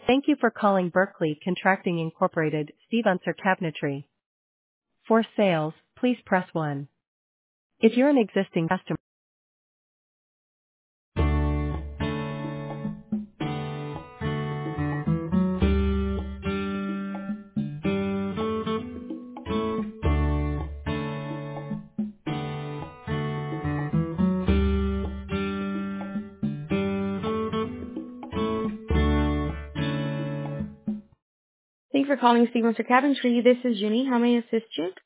Thank you for calling Berkeley Contracting Incorporated, Steve Unser Cabinetry. For sales, please press 1. If you're an existing customer, thank you for calling Steve Unser Cabinetry. This is Jenny. How may I assist you?